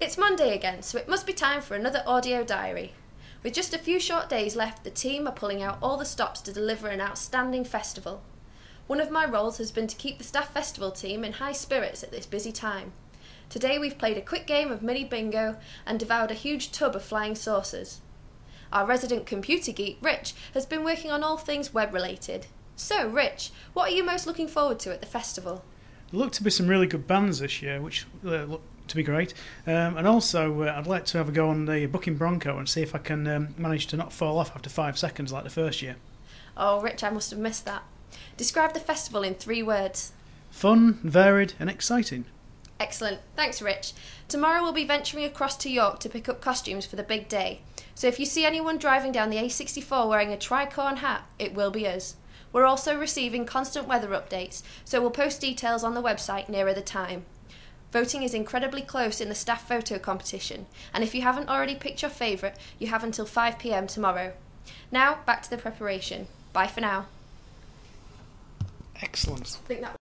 It's Monday again, so it must be time for another audio diary. With just a few short days left, the team are pulling out all the stops to deliver an outstanding festival. One of my roles has been to keep the staff festival team in high spirits at this busy time. Today we've played a quick game of mini bingo and devoured a huge tub of flying saucers. Our resident computer geek, Rich, has been working on all things web related. So, Rich, what are you most looking forward to at the festival? There look to be some really good bands this year, which look to be great. And also, I'd like to have a go on the Booking Bronco and see if I can manage to not fall off after 5 seconds like the first year. Oh, Rich, I must have missed that. Describe the festival in 3 words. Fun, varied and exciting. Excellent. Thanks, Rich. Tomorrow we'll be venturing across to York to pick up costumes for the big day. So if you see anyone driving down the A64 wearing a tricorn hat, it will be us. We're also receiving constant weather updates, so we'll post details on the website nearer the time. Voting is incredibly close in the staff photo competition, and if you haven't already picked your favourite, you have until 5 p.m. tomorrow. Now, back to the preparation. Bye for now. Excellent. I think that